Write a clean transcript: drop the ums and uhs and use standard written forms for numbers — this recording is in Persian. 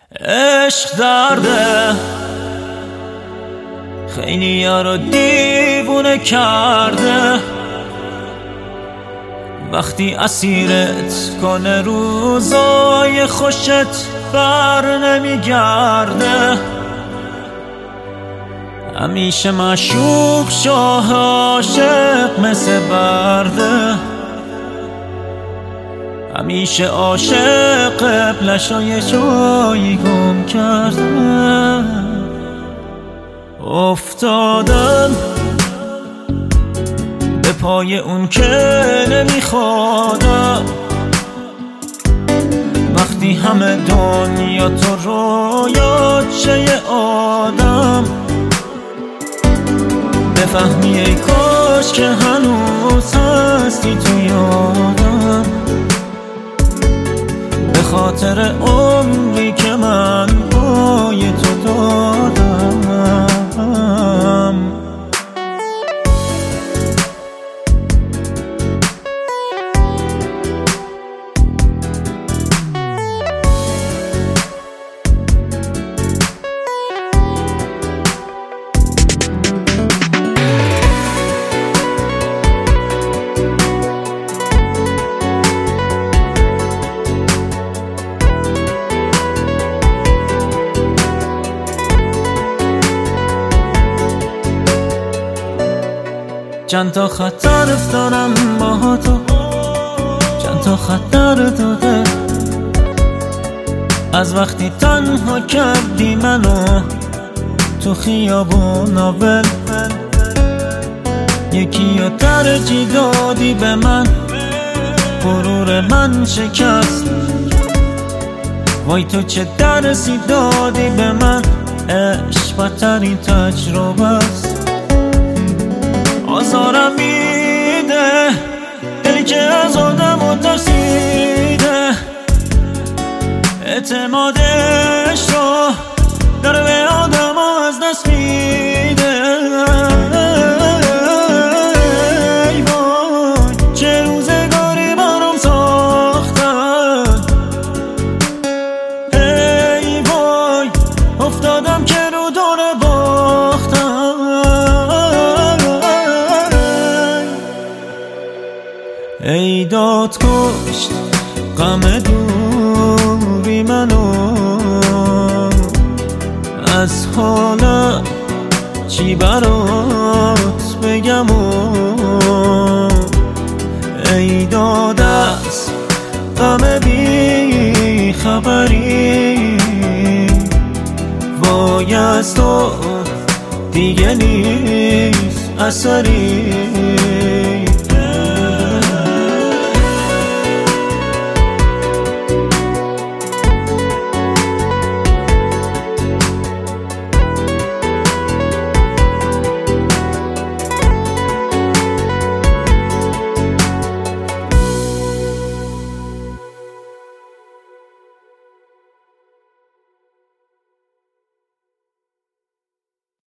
عشق درده خیلی یارو دیوونه کرده، وقتی اسیرت کنه روزای خوشت بر نمیگرده. همیشه معشوق شاه عاشق مثل برده، همیشه عاشق قبلشای جایی گم کرده. افتادم به پای اون که نمیخوادم، وقتی همه دنیا تو رویات شه یه آدم. بفهمی ای کاش که هنوز هستی تو یادم، به خاطر عمری که من پای تو دادم. چند تا خطر افتادم با تو، چند تا خطر داده، از وقتی تنها کردی منو تو خیابون ول. یکی رو ترجیح دادی به من، غرور من شکست. وای تو چه درسی دادی به من، عشق بدترین تجربه است. آزارم میده دلی که از آدم ترسیده، اعتمادش رو داره به آدم از دست میده. ای وای چه روزگاری برام ساختن، ای وای افتادم که رو دور باختم. ای داد کشت غم دوری منو، از حالم چی برات بگم ای داد از غم بی خبری، وای از تو دیگه نیست اثری.